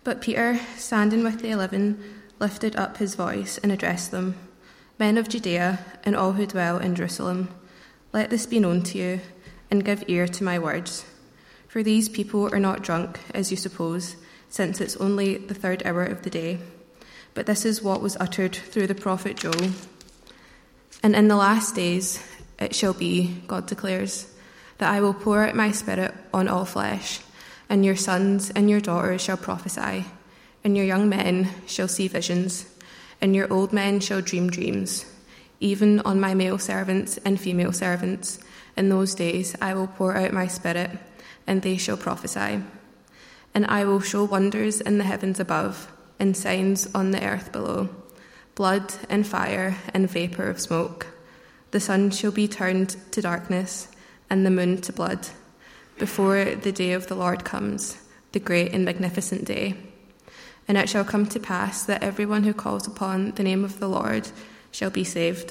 But Peter, standing with the 11, lifted up his voice and addressed them. Men of Judea and all who dwell in Jerusalem, let this be known to you, and give ear to my words. For these people are not drunk, as you suppose, since it's only the 3rd hour of the day. But this is what was uttered through the prophet Joel. And in the last days it shall be, God declares, that I will pour out my spirit on all flesh, and your sons and your daughters shall prophesy, and your young men shall see visions, and your old men shall dream dreams. Even on my male servants and female servants, in those days I will pour out my spirit, and they shall prophesy. And I will show wonders in the heavens above, and signs on the earth below, blood and fire and vapour of smoke. The sun shall be turned to darkness, and the moon to blood, before the day of the Lord comes, the great and magnificent day. And it shall come to pass that everyone who calls upon the name of the Lord shall be saved.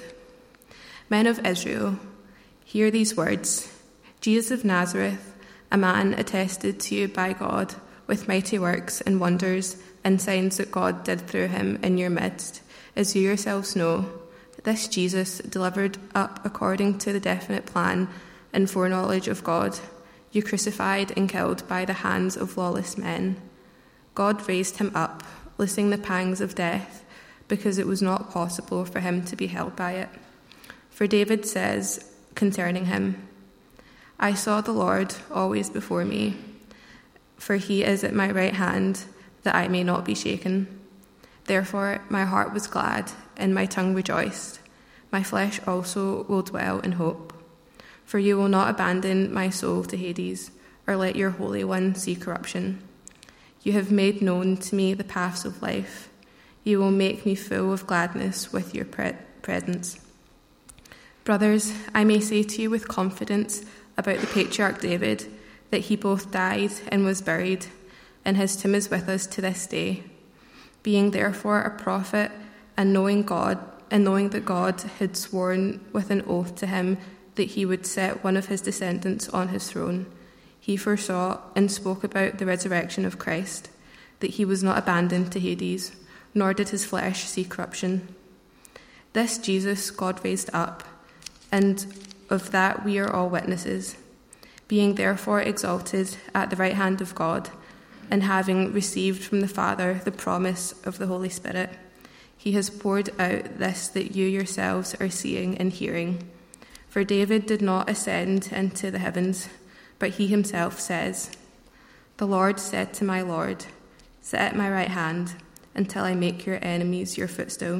Men of Israel, hear these words. Jesus of Nazareth, a man attested to you by God with mighty works and wonders and signs that God did through him in your midst, as you yourselves know, this Jesus delivered up according to the definite plan and foreknowledge of God, you crucified and killed by the hands of lawless men. God raised him up, loosing the pangs of death, because it was not possible for him to be held by it. For David says concerning him, I saw the Lord always before me, for he is at my right hand, that I may not be shaken. Therefore my heart was glad, and my tongue rejoiced. My flesh also will dwell in hope. For you will not abandon my soul to Hades, or let your Holy One see corruption. You have made known to me the paths of life. You will make me full of gladness with your presence. Brothers, I may say to you with confidence about the patriarch David, that he both died and was buried, and his tomb is with us to this day. Being therefore a prophet, and knowing that God had sworn with an oath to him that he would set one of his descendants on his throne, he foresaw and spoke about the resurrection of Christ, that he was not abandoned to Hades, nor did his flesh see corruption. This Jesus God raised up, and of that we are all witnesses. Being therefore exalted at the right hand of God, and having received from the Father the promise of the Holy Spirit, he has poured out this that you yourselves are seeing and hearing. For David did not ascend into the heavens, but he himself says, The Lord said to my Lord, Sit at my right hand, until I make your enemies your footstool.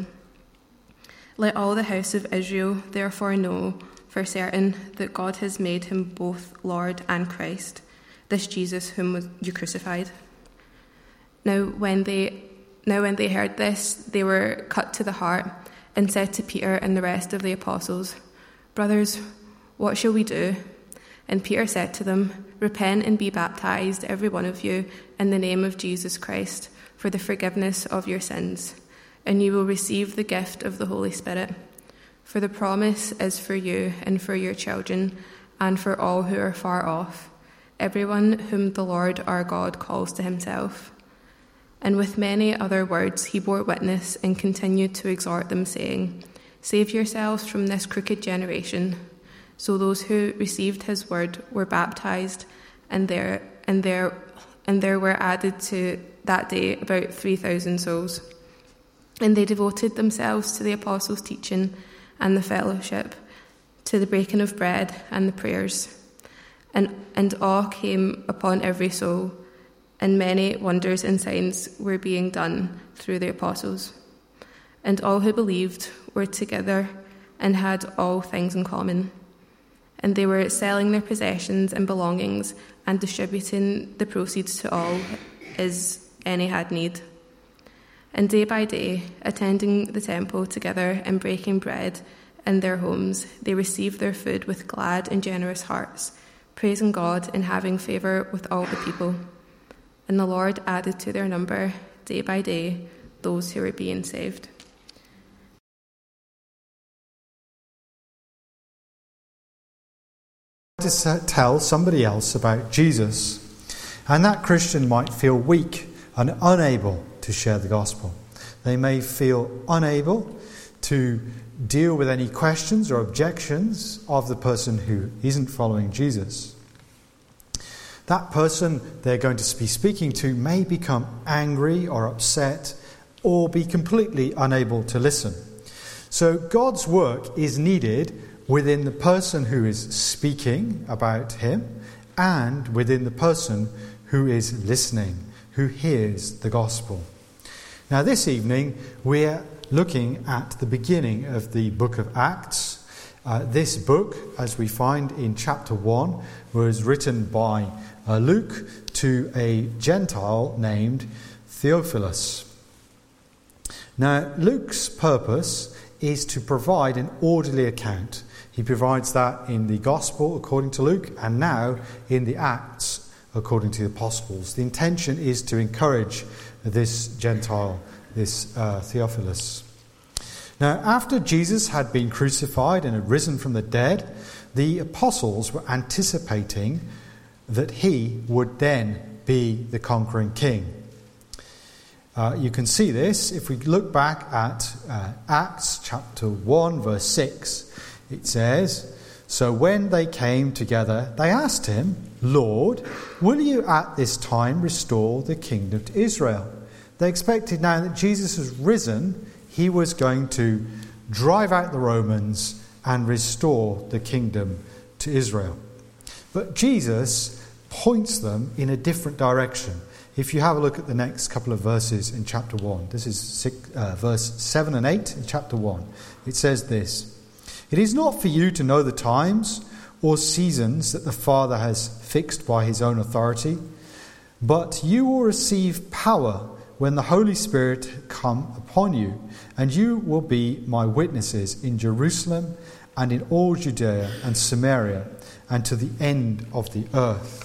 Let all the house of Israel therefore know for certain that God has made him both Lord and Christ, this Jesus whom you crucified. Now when they heard this, they were cut to the heart, and said to Peter and the rest of the apostles, Brothers, what shall we do? And Peter said to them, Repent and be baptized, every one of you, in the name of Jesus Christ, for the forgiveness of your sins, and you will receive the gift of the Holy Spirit. For the promise is for you and for your children, and for all who are far off, everyone whom the Lord our God calls to himself. And with many other words he bore witness and continued to exhort them, saying, Save yourselves from this crooked generation. So those who received his word were baptized, and there were added to that day about 3,000 souls. And they devoted themselves to the apostles' teaching and the fellowship, to the breaking of bread and the prayers. And awe came upon every soul, and many wonders and signs were being done through the apostles. And all who believed were together and had all things in common. And they were selling their possessions and belongings and distributing the proceeds to all as any had need. And day by day, attending the temple together and breaking bread in their homes, they received their food with glad and generous hearts, praising God and having favour with all the people. And the Lord added to their number, day by day, those who were being saved. To tell somebody else about Jesus, and that Christian might feel weak and unable to share the gospel. They may feel unable to deal with any questions or objections of the person who isn't following Jesus. That person they're going to be speaking to may become angry or upset or be completely unable to listen. So God's work is needed within the person who is speaking about him and within the person who is listening, who hears the gospel. Now this evening we're looking at the beginning of the book of Acts. This book, as we find in chapter 1, was written by Luke to a Gentile named Theophilus. Now, Luke's purpose is to provide an orderly account. He provides that in the Gospel according to Luke and now in the Acts according to the Apostles. The intention is to encourage this Gentile, this Theophilus. Now, after Jesus had been crucified and had risen from the dead, the apostles were anticipating that he would then be the conquering king. You can see this if we look back at Acts chapter 1 verse 6. It says, "So when they came together, they asked him, 'Lord, will you at this time restore the kingdom to Israel?'" They expected now that Jesus has risen, he was going to drive out the Romans and restore the kingdom to Israel. But Jesus points them in a different direction. If you have a look at the next couple of verses in chapter 1, this is verse 7 and 8 in chapter 1. It says this, "It is not for you to know the times or seasons that the Father has fixed by his own authority, but you will receive power when the Holy Spirit come upon you, and you will be my witnesses in Jerusalem and in all Judea and Samaria and to the end of the earth."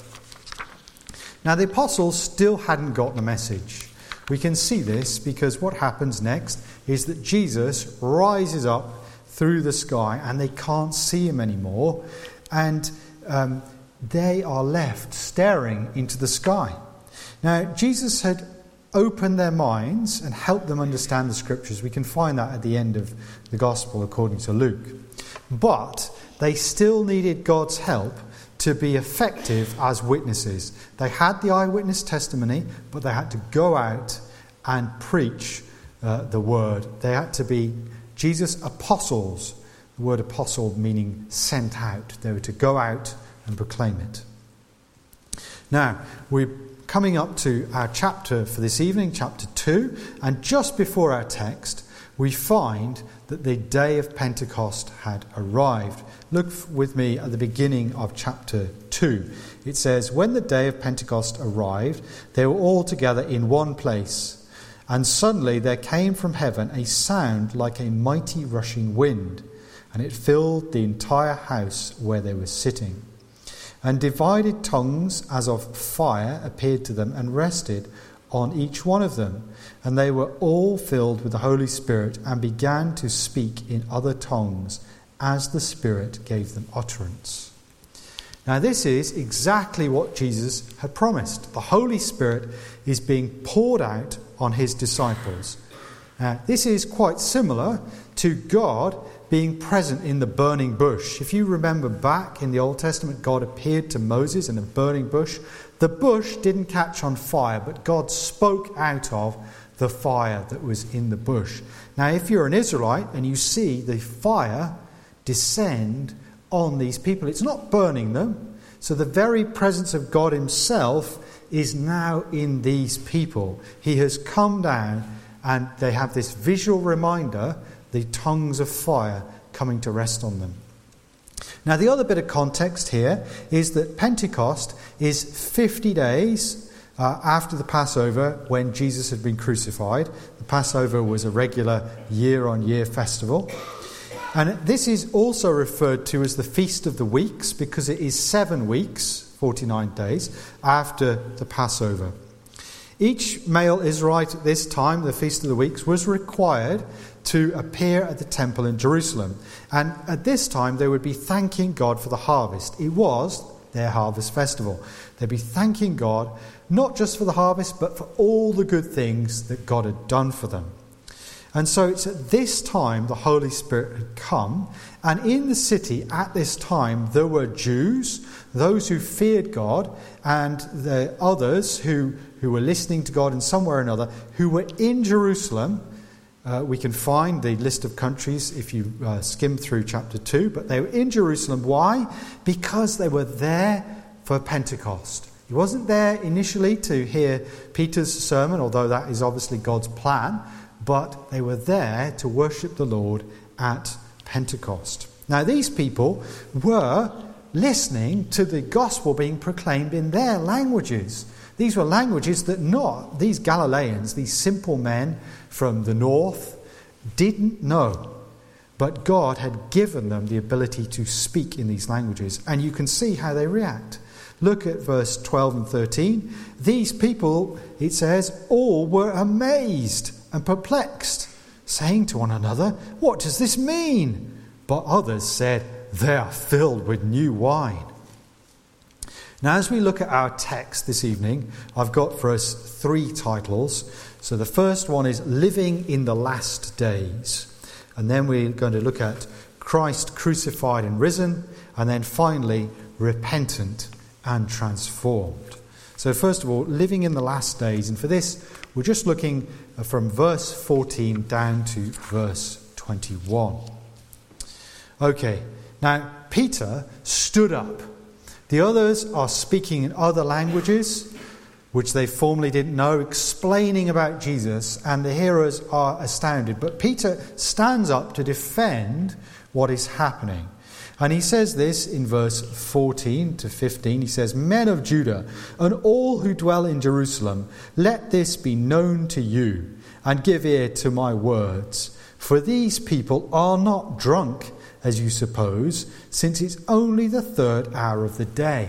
Now the apostles still hadn't got the message. We can see this because what happens next is that Jesus rises up through the sky and they can't see him anymore, and they are left staring into the sky. Now Jesus had opened their minds and helped them understand the scriptures. We can find that at the end of the gospel according to Luke. But they still needed God's help to be effective as witnesses. They had the eyewitness testimony, but they had to go out and preach the word. They had to be Jesus' apostles. The word apostle meaning sent out. They were to go out and proclaim it. Now, we're coming up to our chapter for this evening, chapter 2, and just before our text, we find that the day of Pentecost had arrived. Look with me at the beginning of chapter 2. It says, "When the day of Pentecost arrived, they were all together in one place. And suddenly there came from heaven a sound like a mighty rushing wind, and it filled the entire house where they were sitting. And divided tongues as of fire appeared to them and rested on each one of them. And they were all filled with the Holy Spirit and began to speak in other tongues as the Spirit gave them utterance." Now this is exactly what Jesus had promised. The Holy Spirit is being poured out on his disciples. This is quite similar to God being present in the burning bush. If you remember back in the Old Testament, God appeared to Moses in a burning bush. The bush didn't catch on fire, but God spoke out of the fire that was in the bush. Now, if you're an Israelite and you see the fire descend on these people, it's not burning them. So the very presence of God himself is now in these people. He has come down and they have this visual reminder, the tongues of fire coming to rest on them. Now, the other bit of context here is that Pentecost is 50 days after the Passover when Jesus had been crucified. The Passover was a regular year-on-year festival. And this is also referred to as the Feast of the Weeks because it is 7 weeks, 49 days, after the Passover. Each male Israelite at this time, the Feast of the Weeks, was required to appear at the temple in Jerusalem. And at this time, they would be thanking God for the harvest. It was their harvest festival. They'd be thanking God, not just for the harvest, but for all the good things that God had done for them. And so it's at this time the Holy Spirit had come, and in the city at this time there were Jews, those who feared God, and the others who were listening to God in some way or another, who were in Jerusalem. We can find the list of countries if you skim through chapter 2, but they were in Jerusalem. Why? Because they were there for Pentecost. He wasn't there initially to hear Peter's sermon, although that is obviously God's plan, but they were there to worship the Lord at Pentecost. Now, these people were listening to the gospel being proclaimed in their languages. These were languages that not these Galileans, these simple men from the north, didn't know. But God had given them the ability to speak in these languages. And you can see how they react. Look at verse 12 and 13. These people, it says, all were amazed and perplexed, saying to one another, "What does this mean?" But others said, "They are filled with new wine." Now, as we look at our text this evening, I've got for us 3 titles. So the first one is Living in the Last Days. And then we're going to look at Christ crucified and risen. And then finally, Repentant and Transformed. So first of all, Living in the Last Days. And for this, we're just looking from verse 14 down to verse 21. Okay, now Peter stood up. The others are speaking in other languages, which they formerly didn't know, explaining about Jesus, and the hearers are astounded. But Peter stands up to defend what is happening. And he says this in verse 14 to 15. He says, "Men of Judah, and all who dwell in Jerusalem, let this be known to you, and give ear to my words. For these people are not drunk, as you suppose, since it's only the 3rd hour of the day."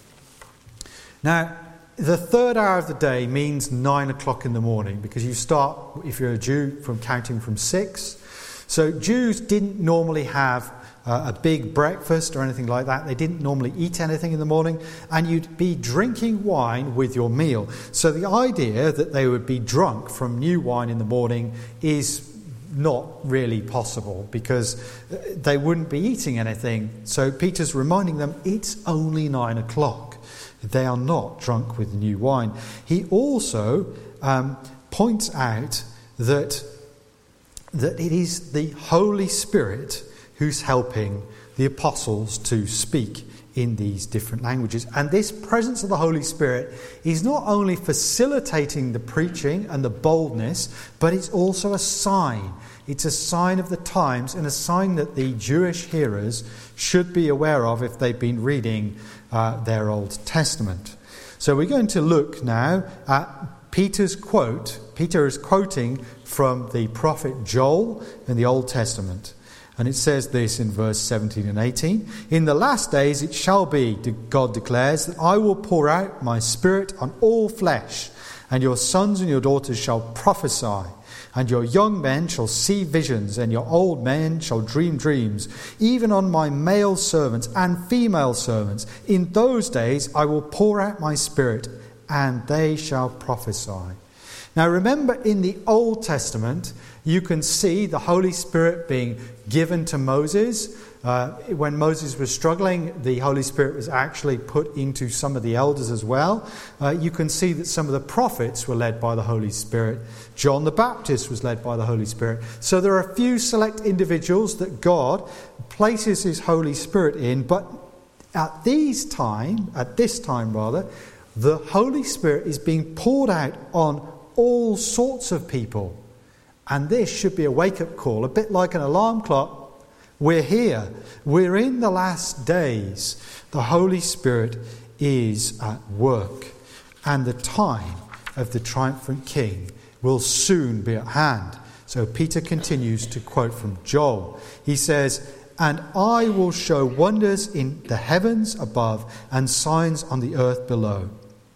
Now, the 3rd hour of the day means 9 o'clock in the morning, because you start, if you're a Jew, from counting from 6. So Jews didn't normally have a big breakfast or anything like that. They didn't normally eat anything in the morning, and you'd be drinking wine with your meal. So the idea that they would be drunk from new wine in the morning is not really possible, because they wouldn't be eating anything. So Peter's reminding them it's only 9 o'clock. They are not drunk with new wine. He also points out that it is the Holy Spirit who's helping the apostles to speak in these different languages. And this presence of the Holy Spirit is not only facilitating the preaching and the boldness, but it's also a sign. It's a sign of the times, and a sign that the Jewish hearers should be aware of if they've been reading their Old Testament. So we're going to look now at Peter's quote. Peter is quoting from the prophet Joel in the Old Testament. And it says this in verse 17 and 18. "In the last days it shall be, God declares, that I will pour out my Spirit on all flesh, and your sons and your daughters shall prophesy, and your young men shall see visions, and your old men shall dream dreams, even on my male servants and female servants. In those days I will pour out my Spirit, and they shall prophesy." Now remember, in the Old Testament, you can see the Holy Spirit being given to Moses. When Moses was struggling, the Holy Spirit was actually put into some of the elders as well. You can see that some of the prophets were led by the Holy Spirit. John the Baptist was led by the Holy Spirit. So there are a few select individuals that God places his Holy Spirit in, but at this time, the Holy Spirit is being poured out on all sorts of people. And this should be a wake-up call, a bit like an alarm clock. We're here. We're in the last days. The Holy Spirit is at work. And the time of the triumphant King will soon be at hand. So Peter continues to quote from Joel. He says, "And I will show wonders in the heavens above and signs on the earth below.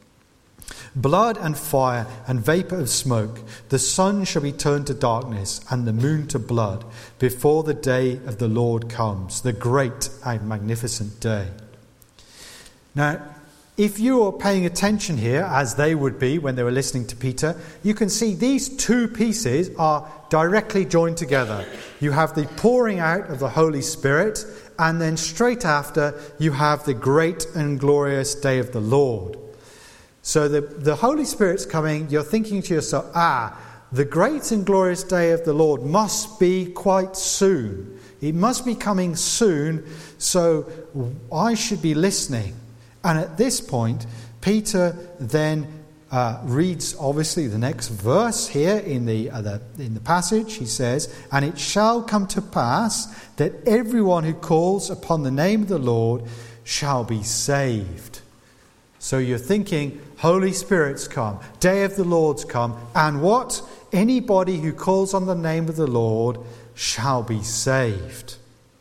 Blood and fire and vapour of smoke. The sun shall be turned to darkness and the moon to blood before the day of the Lord comes, the great and magnificent day." Now, if you are paying attention here, as they would be when they were listening to Peter, you can see these two pieces are directly joined together. You have the pouring out of the Holy Spirit, and then straight after you have the great and glorious day of the Lord. So the Holy Spirit's coming, you're thinking to yourself, the great and glorious day of the Lord must be quite soon. It must be coming soon, so I should be listening. And at this point, Peter then reads, obviously, the next verse here in the passage. He says, "And it shall come to pass that everyone who calls upon the name of the Lord shall be saved." So you're thinking, Holy Spirit's come, day of the Lord's come, and what? Anybody who calls on the name of the Lord shall be saved.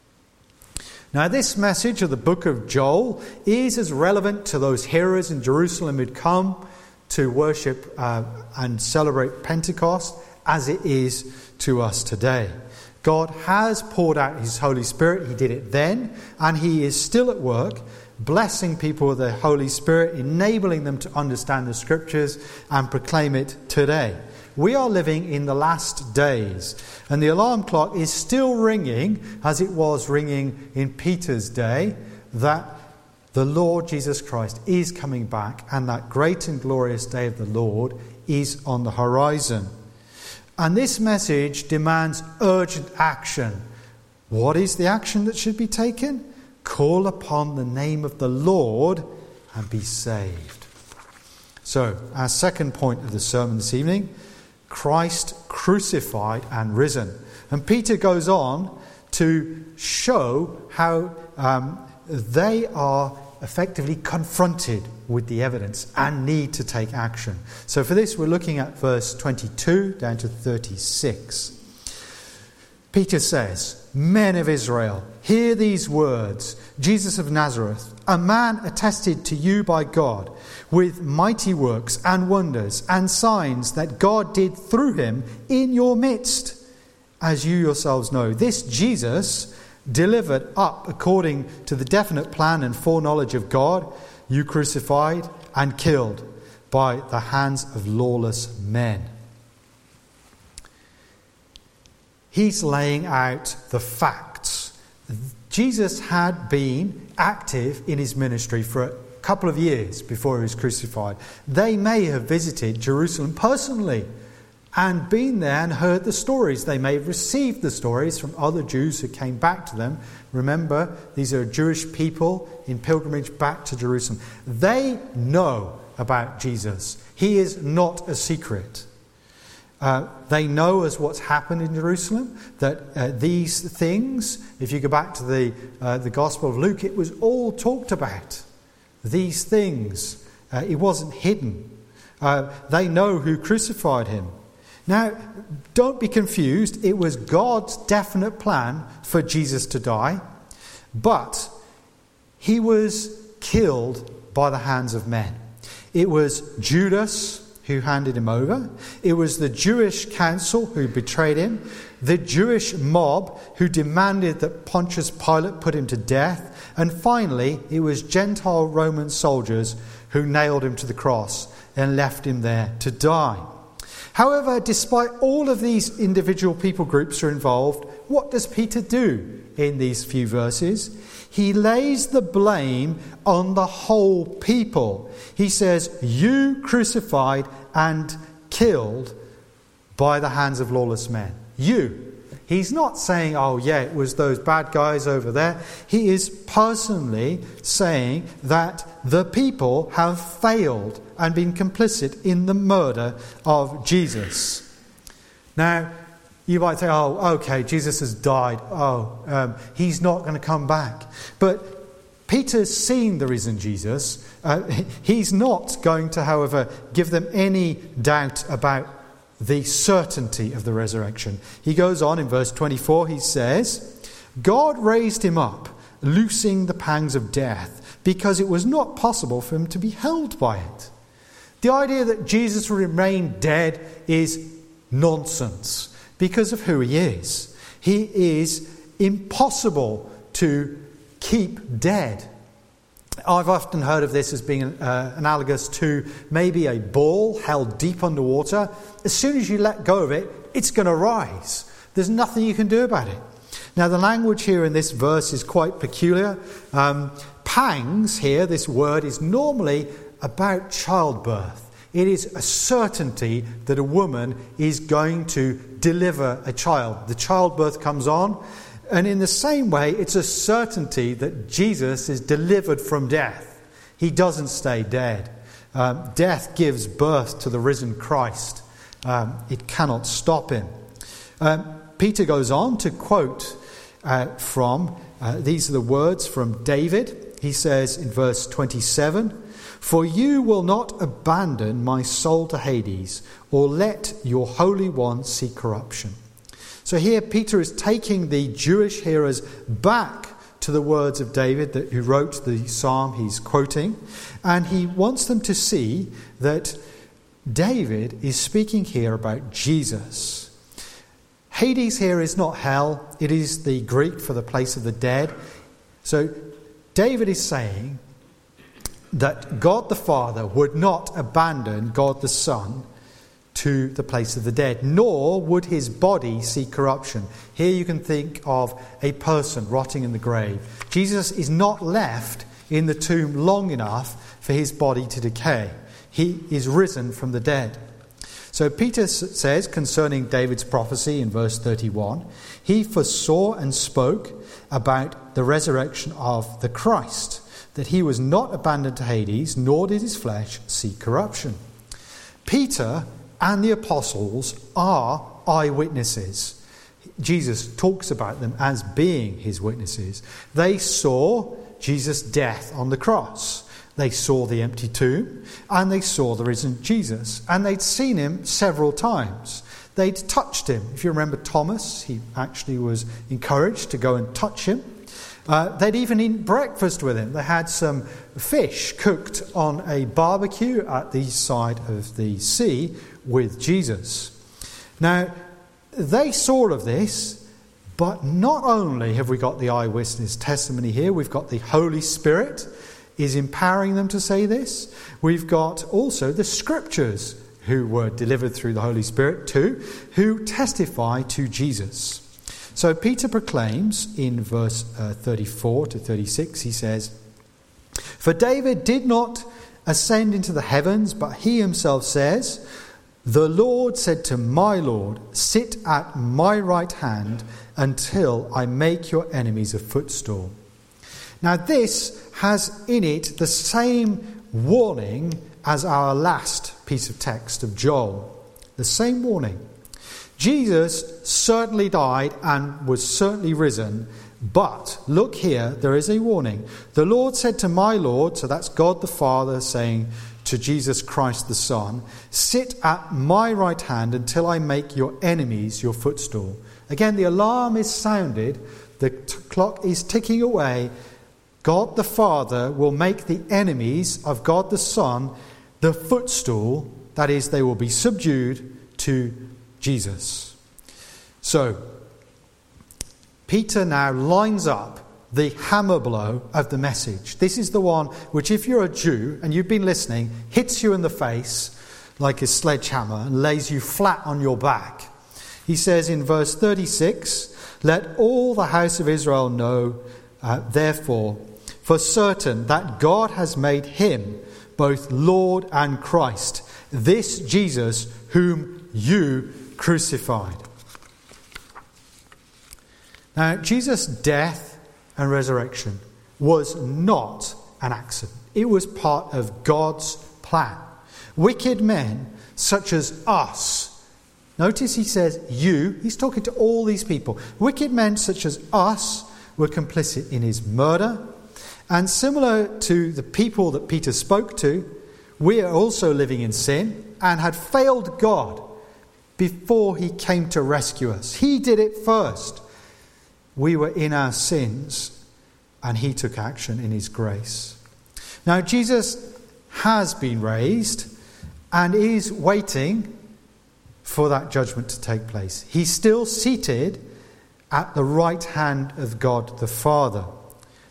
Now, this message of the book of Joel is as relevant to those hearers in Jerusalem who'd come to worship and celebrate Pentecost as it is to us today. God has poured out his Holy Spirit. He did it then, and he is still at work, blessing people with the Holy Spirit, enabling them to understand the Scriptures and proclaim it today. We are living in the last days, and the alarm clock is still ringing, as it was ringing in Peter's day, that the Lord Jesus Christ is coming back, and that great and glorious day of the Lord is on the horizon. And this message demands urgent action. What is the action that should be taken? Call upon the name of the Lord and be saved. So, our second point of the sermon this evening, Christ crucified and risen. And Peter goes on to show how they are effectively confronted with the evidence and need to take action. So for this, we're looking at verse 22 down to 36. Peter says, "Men of Israel, hear these words. Jesus of Nazareth, a man attested to you by God with mighty works and wonders and signs that God did through him in your midst, as you yourselves know. This Jesus, delivered up according to the definite plan and foreknowledge of God, you crucified and killed by the hands of lawless men." He's laying out the facts. Jesus had been active in his ministry for a couple of years before he was crucified. They may have visited Jerusalem personally and been there and heard the stories. They may have received the stories from other Jews who came back to them. Remember, these are Jewish people in pilgrimage back to Jerusalem. They know about Jesus. He is not a secret. They know as what's happened in Jerusalem, that these things, if you go back to the Gospel of Luke, it was all talked about. These things, it wasn't hidden. They know who crucified him. Now, don't be confused. It was God's definite plan for Jesus to die, but he was killed by the hands of men. It was Judas who handed him over. It was the Jewish council who betrayed him, the Jewish mob who demanded that Pontius Pilate put him to death, and finally it was Gentile Roman soldiers who nailed him to the cross and left him there to die. However, despite all of these individual people groups who are involved, what does Peter do in these few verses? He lays the blame on the whole people. He says, you crucified and killed by the hands of lawless men. You. He's not saying, oh yeah, it was those bad guys over there. He is personally saying that the people have failed and been complicit in the murder of Jesus. Now, you might say, oh, okay, Jesus has died. He's not going to come back. But Peter's seen the risen Jesus. He's not going to, however, give them any doubt about the certainty of the resurrection. He goes on in verse 24, he says, God raised him up, loosing the pangs of death, because it was not possible for him to be held by it. The idea that Jesus will remain dead is nonsense because of who he is. He is impossible to keep dead. I've often heard of this as being analogous to maybe a ball held deep underwater. As soon as you let go of it, it's going to rise. There's nothing you can do about it. Now, the language here in this verse is quite peculiar. Pangs here, this word, is normally about childbirth. It is a certainty that a woman is going to deliver a child. The childbirth comes on. And in the same way, it's a certainty that Jesus is delivered from death. He doesn't stay dead. Death gives birth to the risen Christ. It cannot stop him. Peter goes on to quote these are the words from David. He says in verse 27, "For you will not abandon my soul to Hades, or let your Holy One see corruption." So here Peter is taking the Jewish hearers back to the words of David who wrote the psalm he's quoting, and he wants them to see that David is speaking here about Jesus. Hades here is not hell, it is the Greek for the place of the dead. So David is saying that God the Father would not abandon God the Son to the place of the dead, nor would his body see corruption. Here you can think of a person rotting in the grave. Jesus is not left in the tomb long enough for his body to decay. He is risen from the dead. So Peter says concerning David's prophecy in verse 31, he foresaw and spoke about the resurrection of the Christ, that he was not abandoned to Hades, nor did his flesh see corruption. Peter and the apostles are eyewitnesses. Jesus talks about them as being his witnesses. They saw Jesus' death on the cross. They saw the empty tomb, and they saw the risen Jesus. And they'd seen him several times. They'd touched him. If you remember Thomas, he actually was encouraged to go and touch him. They'd even eaten breakfast with him. They had some fish cooked on a barbecue at the side of the sea with Jesus. Now, they saw all of this, but not only have we got the eyewitness testimony here, we've got the Holy Spirit is empowering them to say this. We've got also the Scriptures who were delivered through the Holy Spirit too, who testify to Jesus. So Peter proclaims in verse 34 to 36, he says, "For David did not ascend into the heavens, but he himself says, 'The Lord said to my Lord, sit at my right hand until I make your enemies a footstool.'" Now this has in it the same warning as our last piece of text of Joel. The same warning. Jesus certainly died and was certainly risen, but look here, there is a warning. "The Lord said to my Lord," so that's God the Father saying to Jesus Christ the Son, "sit at my right hand until I make your enemies your footstool." Again, the alarm is sounded, the clock is ticking away. God the Father will make the enemies of God the Son the footstool, that is, they will be subdued to Jesus. So, Peter now lines up the hammer blow of the message. This is the one which, if you're a Jew and you've been listening, hits you in the face like a sledgehammer and lays you flat on your back. He says in verse 36, "Let all the house of Israel know, therefore, for certain that God has made him both Lord and Christ, this Jesus whom you crucified." Now, Jesus' death and resurrection was not an accident. It was part of God's plan. Wicked men such as us, notice he says you, he's talking to all these people. Wicked men such as us were complicit in his murder. And similar to the people that Peter spoke to, we are also living in sin and had failed God before he came to rescue us. He did it first. We were in our sins and he took action in his grace. Now Jesus has been raised and is waiting for that judgment to take place. He's still seated at the right hand of God the Father.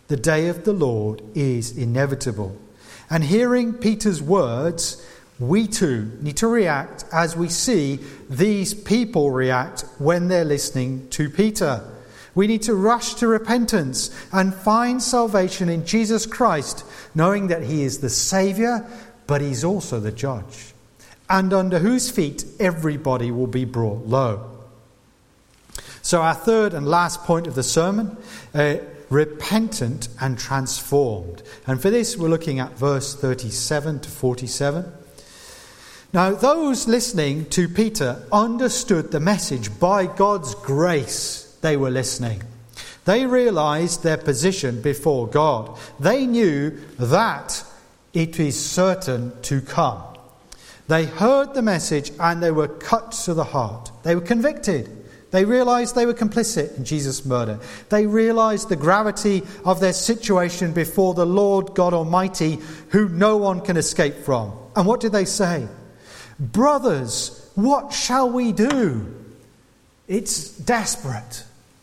The day of the Lord is inevitable. And hearing Peter's words, we too need to react as we see these people react when they're listening to Peter. We need to rush to repentance and find salvation in Jesus Christ, knowing that he is the Saviour, but he's also the judge, and under whose feet everybody will be brought low. So our third and last point of the sermon, repentant and transformed. And for this we're looking at verse 37 to 47. Now those listening to Peter understood the message. By God's grace they were listening. They realised their position before God. They knew that it is certain to come. They heard the message and they were cut to the heart. They were convicted. They realised they were complicit in Jesus' murder. They realised the gravity of their situation before the Lord God Almighty, who no one can escape from. And what did they say? Brothers, what shall we do? It's desperate.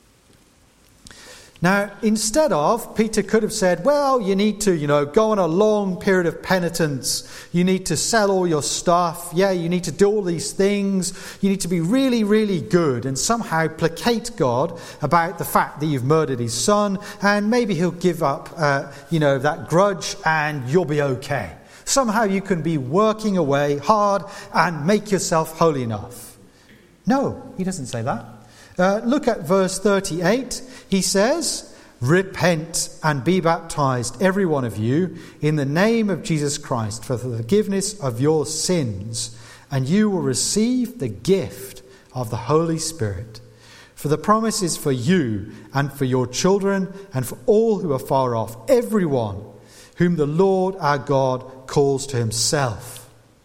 Now, instead of, Peter could have said, well, you need to, go on a long period of penitence. You need to sell all your stuff. Yeah, you need to do all these things. You need to be really, really good and somehow placate God about the fact that you've murdered his son. And maybe he'll give up, that grudge and you'll be okay. Somehow you can be working away hard and make yourself holy enough. No, he doesn't say that. Look at verse 38. He says, repent and be baptized, every one of you, in the name of Jesus Christ for the forgiveness of your sins, and you will receive the gift of the Holy Spirit. For the promise is for you and for your children and for all who are far off, everyone whom the Lord our God calls to himself.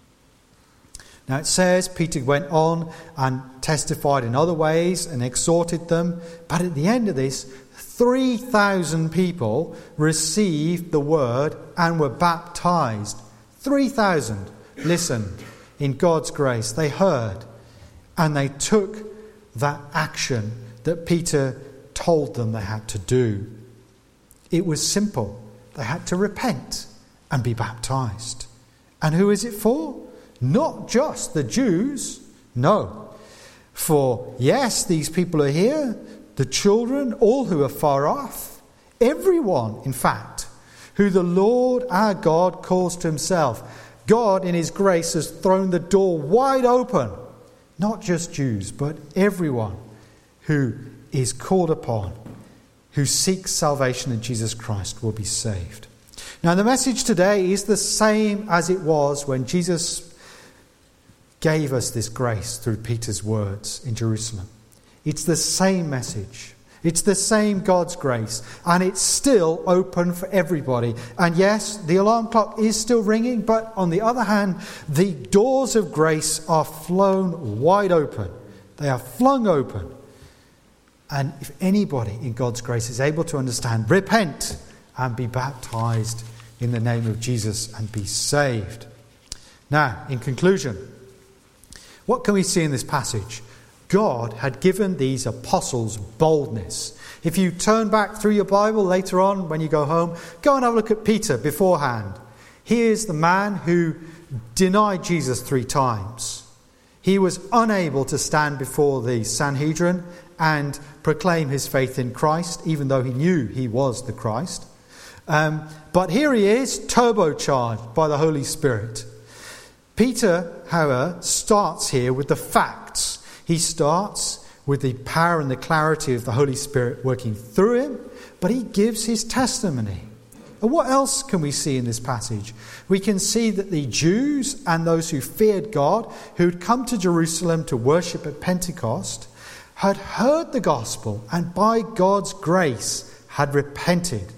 Now it says Peter went on and testified in other ways and exhorted them. But at the end of this, 3,000 people received the word and were baptized. 3,000 listened in God's grace. They heard and they took that action that Peter told them they had to do. It was simple. They had to repent and be baptized. And who is it for? Not just the Jews, no. For yes, these people are here, the children, all who are far off, everyone, in fact, who the Lord our God calls to himself. God, in his grace, has thrown the door wide open. Not just Jews, but everyone who is called upon, who seeks salvation in Jesus Christ, will be saved. Now, the message today is the same as it was when Jesus gave us this grace through Peter's words in Jerusalem. It's the same message. It's the same God's grace. And it's still open for everybody. And yes, the alarm clock is still ringing. But on the other hand, the doors of grace are flown wide open. They are flung open. And if anybody in God's grace is able to understand, repent and be baptized in the name of Jesus and be saved. Now, in conclusion, what can we see in this passage? God had given these apostles boldness. If you turn back through your Bible later on when you go home, go and have a look at Peter beforehand. He is the man who denied Jesus 3 times. He was unable to stand before the Sanhedrin and proclaim his faith in Christ, even though he knew he was the Christ. But here he is, turbocharged by the Holy Spirit. Peter, however, starts here with the facts. He starts with the power and the clarity of the Holy Spirit working through him, but he gives his testimony. And what else can we see in this passage? We can see that the Jews and those who feared God, who had come to Jerusalem to worship at Pentecost, had heard the gospel and by God's grace had repented.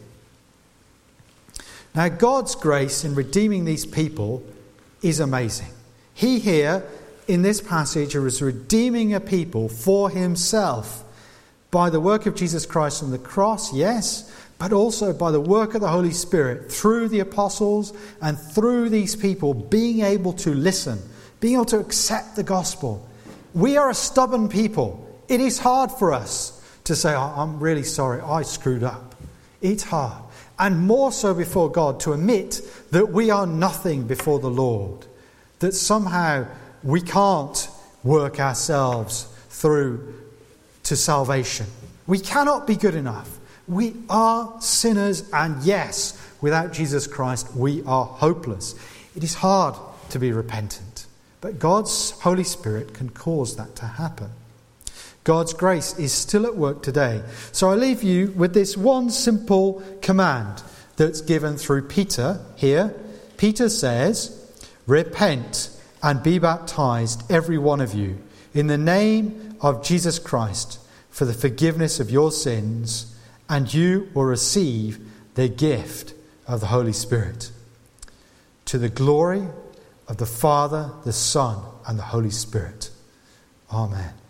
Now, God's grace in redeeming these people is amazing. He here, in this passage, is redeeming a people for himself by the work of Jesus Christ on the cross, yes, but also by the work of the Holy Spirit through the apostles and through these people being able to listen, being able to accept the gospel. We are a stubborn people. It is hard for us to say, I'm really sorry, I screwed up. It's hard. and more so before God, to admit that we are nothing before the Lord, that somehow we can't work ourselves through to salvation. We cannot be good enough. We are sinners, and yes, without Jesus Christ, we are hopeless. It is hard to be repentant, but God's Holy Spirit can cause that to happen. God's grace is still at work today. So I leave you with this one simple command that's given through Peter here. Peter says, "Repent and be baptized, every one of you, in the name of Jesus Christ, for the forgiveness of your sins, and you will receive the gift of the Holy Spirit. To the glory of the Father, the Son, and the Holy Spirit. Amen."